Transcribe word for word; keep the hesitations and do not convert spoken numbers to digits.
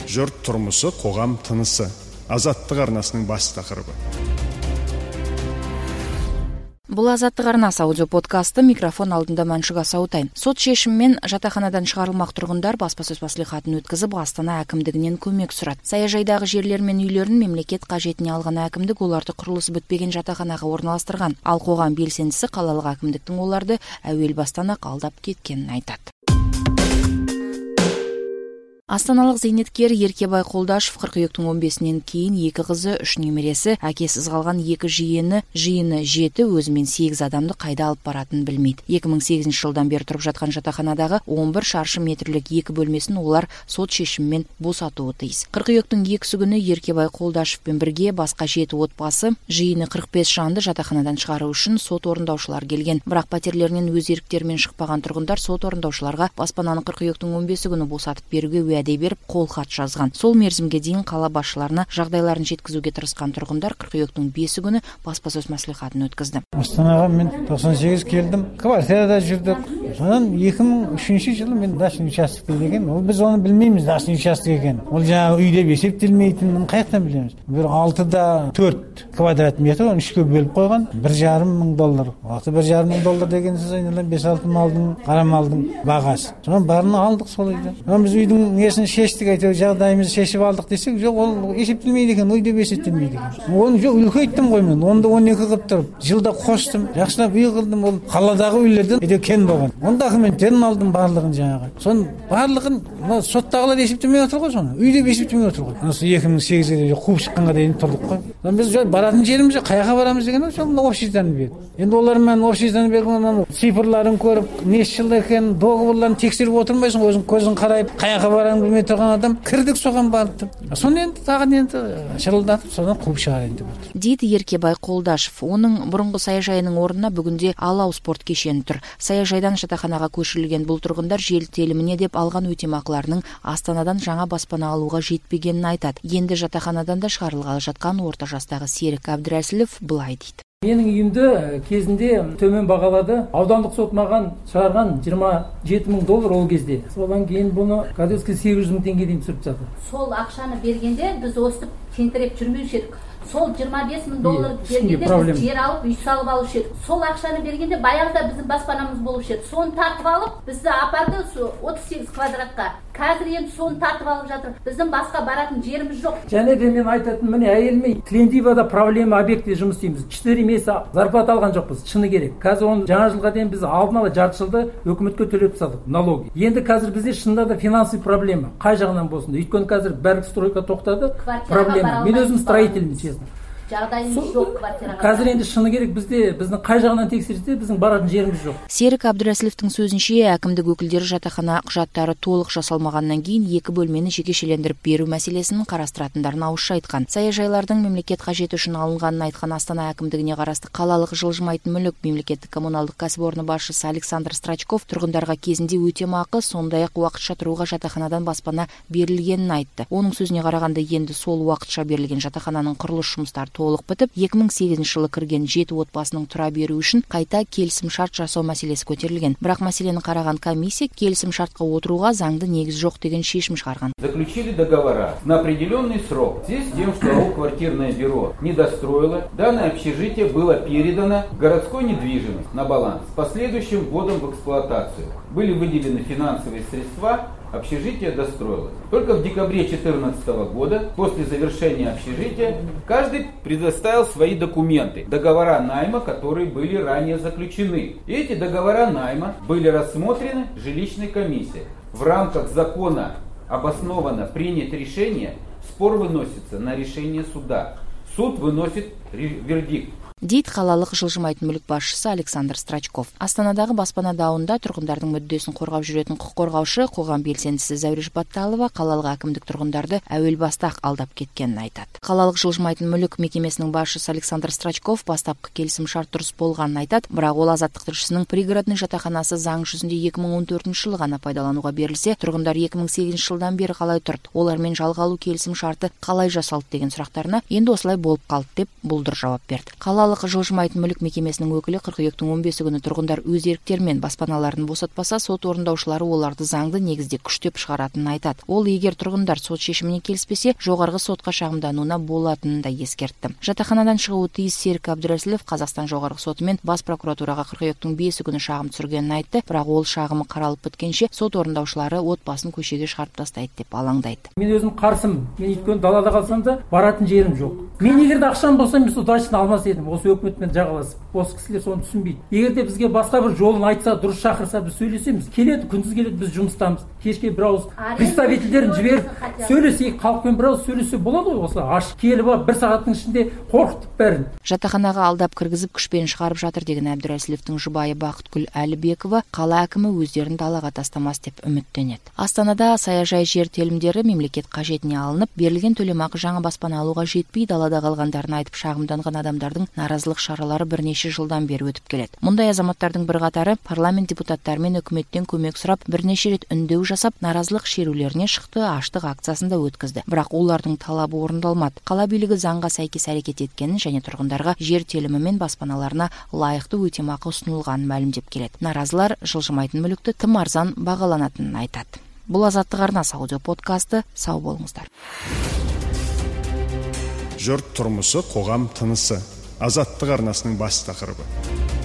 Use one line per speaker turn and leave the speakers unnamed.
Жұрт тұрмысы, қоғам тынысы. Азаттық арнасының бас тақырыбы.
Бұл Азаттық арнасы аудио подкасты, микрофон алдында Мәншүк Асаутайым. Сот шешімімен жатақханадан шығарылмақ тұрғындар баспасөз мәслихатын өткізіп, Астана әкімдігінен көмек сұрады. Саяжайдағы жерлер мен үйлерін мемлекет қажетіне алған әкімдік оларды құрылысы бітпеген жатақханаға орналастырған. Ал қоғам белсендісі қалалық әкімдіктің оларды әуел бастан-ақ алдап кеткенін айтады. Астаналық зейнеткер Еркебай Қолдашев қыркүйектің он бесінен кейін екі қызы, үш немересі, әкесіз қалған екі жиені, жиыны жеті, өзімен сегіз адамды қайда алып баратынын білмейді. екі мың сегізінші жылдан бері тұрып жатқан жатақханадағы он бір шаршы метрлік екі бөлмесін олар сот шешімімен босатуы тиіс. Қыркүйектің екісі күні Еркебай Қолдашевпен бірге басқа жеті отбасы, жиыны қырық бес жанды жатақханадан шығару үшін сот орындаушылар келген. Бірақ пәтерлерінен өз еріктерімен шықпаған тұрғындар сот орындаушыларға баспананы қыркүйектің он бесі күні босатып беруге уәде беріп қол хат жазған. Сол мерзімге дейін қала басшыларына жағдайларын жеткізуге тырысқан тұрғындар қыркүйектің бесі күні баспасөз мәслихатын өткізді.
Астанаға мен тоқсан сегіз келдім. Квартирада жүрдік. Содан екі мың үшінші жылы мен дачный участок деген, ол біз оны білмейміз, дачный участок екен. Ол жаңағы үйде есептелмейтінін қаяқтан білеміз. Бір алтыда төрт квадрат метр, оны үшке бөліп қойған. бір жарым мың доллар. Алты бір жарым мың доллар деген сіз айналайын бес алты малдың, қара малдың бағасы. Содан барын алдық сол үйде. Біз үйдің несін шештік, әйтеуір жағдайымызды шешіп алдық десек, жоқ, ол есептелмейді екен, ойда есептелмейді екен. Оны жоқ, үлкейттім ғой мен. Онда он екі қылып тұрып, жылда қостым, жақсылап үй қылдым. Ол қаладағы үйлерден әйтеуір кен болған. Оны документтерін алдым барлығын жаңағы. Соның барлығын соттағылар есептемей отыр ғой соны. Үйде есептемей отыр ғой. Осы екі мың сегізде қуып шыққанға дейін тұрдық қой. Біз баратын жеріміз жоқ, қаяққа барамыз деген сол общежитиені берді. Енді олар мен общежитиені берген цифрларын көріп, неше жыл екен, договорларын тексеріп отырмайсың, өзің көзің қарайып, қаяққа барамын білмей тұрған адам кірдік соған барды. Соны енді тағы енді шырылдатып, содан қуып шығарайын деп отыр.
Дейді Еркебай Қолдашев. Оның бұрынғы саяжайының орнына бүгінде Алау спорт кешені тұр. Саяжайдан жатақханаға көшірілген бұл тұрғындар жел теліміне деп алған өтемақыларының Астанадан жаңа баспана алуға жетпегенін айтады. Енді жатақханадан да шығарылғалы жатқан орта жастағы Серік Әбдірәсілов былай дейді.
Менің үйімді кезінде төмен бағалады. Аудандық сот маған шығарған жиырма жеті мың доллар ол кезде. Содан кейін бұны кәдескі сегіз жүз мың теңге дейін түсіріп жатыр.
Сол ақшаны бергенде біз өстіп тентіреп жүрмеуші едік. Сол жиырма бес мың доллар бергенде біз жер алып, үй салып алушы едік. Сол ақшаны бергенде баяғыда біздің баспанамыз болушы еді. Соны тартып алып, бізді апарды отыз сегіз квадратқа. Қазір енді соны тартып алып жатыр. Біздің басқа баратын жеріміз жоқ.
Және де мен айтатын, міне әйеліме Тлендивада проблема объектте жұмыс істейміз. четыре месяца зарплата алған жоқпыз, шыны керек. Қазір оны жаңа жылға дейін біз алдын ала жарты жылды өкіметке төлеп тастадық налоги. Енді қазір бізде шынында да финансовый проблема. Қай жағынан болсын. Өйткені қазір бәрі стройка тоқтады. Проблема. Мен өзім строительный, честно.
Жағдайымыз жоқ квартираға.
Қазір енді шыны керек бізде біздің қай жағынан тексерсе біздің баратын жеріміз жоқ.
Серік Әбдірәсіловтің сөзінше, әкімдік өкілдері жатақхана құжаттары толық жасалмағаннан кейін екі бөлмені жекешелендіріп беру мәселесін қарастыратындарын ауызша айтқан. Саяжайлардың мемлекет қажеті үшін алынғанын айтқан Астана әкімдігіне қарасты қалалық жылжымайтын мүлік мемлекеттік коммуналдық кәсіпорны басшысы Александр Страчков тұрғындарға кезінде өтемақы, сондай-ақ уақытша тұруға жатақханадан баспана берілгенін айтты. Оның сөзіне қарағанда енді сол уақытша берілген жатақхананың құрылыс жұмыстары толық бітіп, екі мың сегізінші жылы кірген жеті отбасының тұра беру үшін қайта келісім шарт жасау мәселесі көтерілген. Бірақ мәселені қараған комиссия келісім шартқа отыруға заңды негіз жоқ деген шешім шығарған.
Заключили договора на определенный срок. Здесь тем, что квартирное бюро не достроило, данное общежитие было передано в городской недвижимость на баланс с последующим вводом в эксплуатацию. Были выделены финансовые средства, общежитие достроилось. Только в декабре две тысячи четырнадцатого года, после завершения общежития, каждый предоставил свои документы, договора найма, которые были ранее заключены. И эти договора найма были рассмотрены жилищной комиссией. В рамках закона обоснованно принять решение, спор выносится на решение суда. Суд выносит вердикт.
Дейді қалалық жылжымайтын мүлік басшысы Александр Страчков. Астанадағы баспана дауында тұрғындардың мүддесін қорғап жүретін құқық қорғаушы, қоғам белсендісі Зәуреш Батталова қалалық әкімдік тұрғындарды әуел баста-ақ алдап кеткенін айтады. Қалалық жылжымайтын мүлік мекемесінің басшысы Александр Страчков бастапқы келісім шарт дұрыс болғанын айтады, бірақ ол Азаттық тілшісінің пригородный жатақханасы заң жүзінде екі мың он төртінші жылы ғана пайдалануға берілсе, тұрғындар екі мың сегізінші жылдан бері қалай тұрды, олармен жалға алу келісім шарты қалай жасалды деген сұрақтарына енді осылай болып қалды деп бұлдыр жауап берді. Қалалық қалалық жылжымайтын мүлік мекемесінің өкілі қыркүйектің он бесі күні тұрғындар өз еріктерімен баспаналарын босатпаса, сот орындаушылары оларды заңды негізде күштеп шығаратынын айтады. Ол егер тұрғындар сот шешіміне келіспесе, жоғарғы сотқа шағымдануына болатынын да ескертті. Жатақханадан шығуы тиіс Серік Әбдірәсілов Қазақстан жоғарғы соты мен бас прокуратураға қыркүйектің бесі күні шағым түсіргенін айтты, бірақ ол шағымы қаралып біткенше сот орындаушылары отбасын көшеге шығарып тастайды деп алаңдайды.
Мен өзім қарсымын. Мен өйткені далада қалсам да баратын жерім жоқ. Мен егер де ақшам болса, мен сол дачаны алмас едім. Осы өкіметпен жағаласып. Осы кісілер соны түсінбейді. Егер де бізге басқа бір жолын айтса, дұрыс шақырса, біз сөйлесеміз. Келеді, күндіз келеді, біз жұмыстамыз. Кешке бір ауыз представительдерін жіберіп сөйлесейік, халықпен бір ауыз сөйлесе болады ғой. Осы ашық келіп алып бір сағаттың ішінде қорқытып бәрін.
Жатақханаға алдап кіргізіп күшпен шығарып жатыр деген Әбдірәсіловтың жұбайы Бақытгүл Әлібекова қала әкімі өздерін далаға тастамас деп үміттенеді. Астанада саяжай жер телімдері мемлекет қажетіне алынып, берілген төлемақы жаңа баспана алуға жетпей, далада қалғандарын айтып шағымданған адамдардың наразылық шаралары бірнеше жылдан бері өтіп келеді. Мұндай азаматтардың бірқатары парламент депутаттары мен үкіметтен көмек сұрап, бірнеше рет үндеу жасап, наразылық шерулеріне шықты, аштық акциясын да өткізді. Бірақ олардың талабы орындалмады. Қала билігі заңға сәйкес әрекет еткенін және тұрғындарға жер телімі мен баспаналарына лайықты өтемақы ұсынылғанын мәлімдеп келеді. Наразылар жылжымайтын мүлікті тым арзан бағаланатынын айтады. Бұл Азаттық арнасы аудио подкасты. Сау болыңыздар.
Жұрт тұрмысы, қоғам тынысы. Азаттық арнасының бас тақырыбы.